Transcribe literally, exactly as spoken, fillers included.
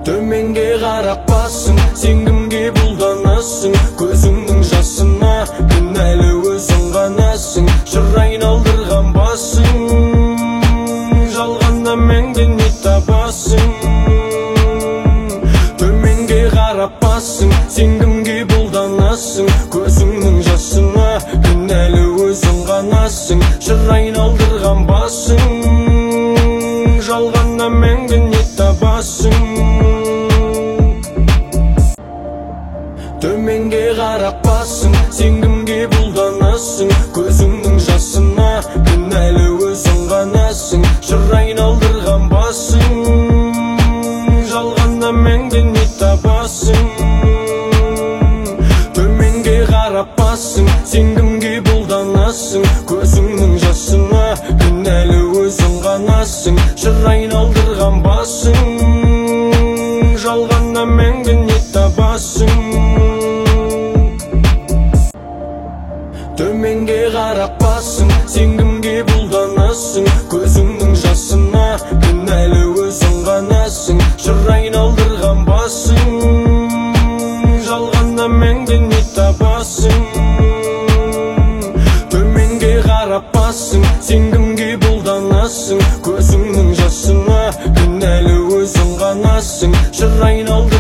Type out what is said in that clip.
Төменге қарап басың, сен кімге бұлданасың? Көзіңнің жасына кінәлі өзің ғанасың. Жыр айналдырған басың, жалғанда мәңгі не табасың? Төменге қарап басың, сен кімге бұлданасың? Көзіңнің жасына кінәлі өзің ғанасың. Жыр айналдырған басың, жалғанда мәңгі не табасың? Төменге қарап басың, сен кімге бұлданасың? Көзіңнің жасына кінәлі өзің ғанасың. Жыр айналдырған басың, жалғанда мәңгі не табасың? Төменге қарап басың, сен кімге бұлданасың? Көзіңнің жасына кінәлі өзің ғанасың. Жыр айналдырған басың, жалғанда мәңгі не табасың? Төменге қарап басың, сен кімге бұлданасың? Көзіңнің жасына кінәлі өзің ғанасың. Жыр айналдырған басың, жалғанда мәңгі не табасың? Төменге қарап басың, сен кімге бұлданасың? Көзіңнің жасына кінәлі өзің ғанасың. Жыр айналдырған